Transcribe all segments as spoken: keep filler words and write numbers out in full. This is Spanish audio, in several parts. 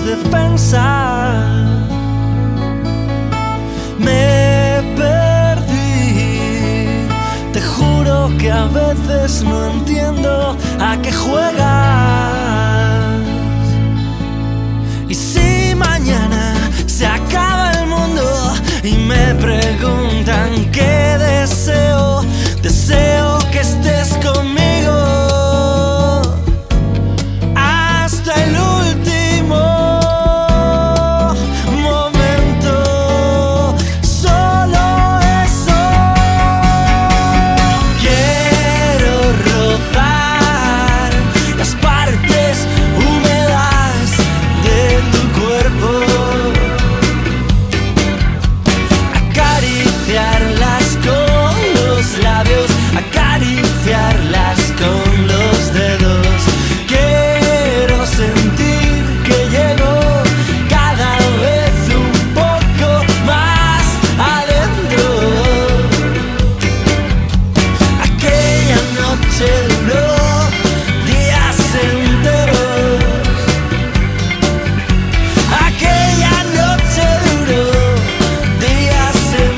defensas. Me perdí, te juro que a veces no entiendo a qué juegas. Y si mañana se acaba el mundo y me preguntan qué deseo, deseo que estés conmigo hasta el último momento. Solo eso. Quiero rozar las partes húmedas de tu cuerpo, acariciarlas con los labios, acariciarlas con los dedos. Quiero sentir que llego cada vez un poco más adentro. Aquella noche duró días enteros. Aquella noche duró días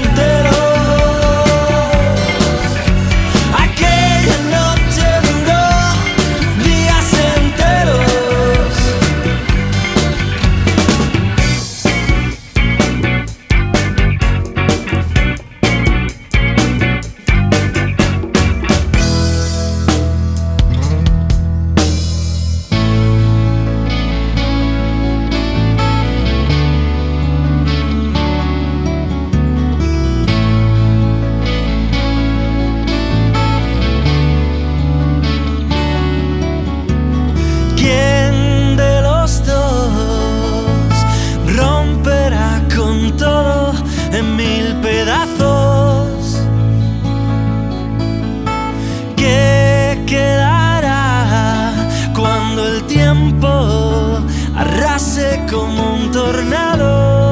enteros. Aquella noche duró días enteros. ¿Quién de los dos romperá con todo en mil pedazos? ¿Qué quedará cuando el tiempo arrase como un tornado?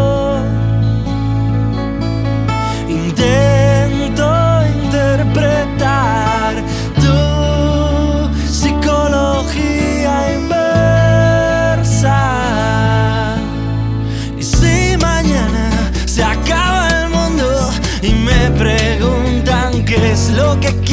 Intento interpretar tu psicología inversa. Y si mañana se acaba el mundo y me preguntan qué es lo que quiero,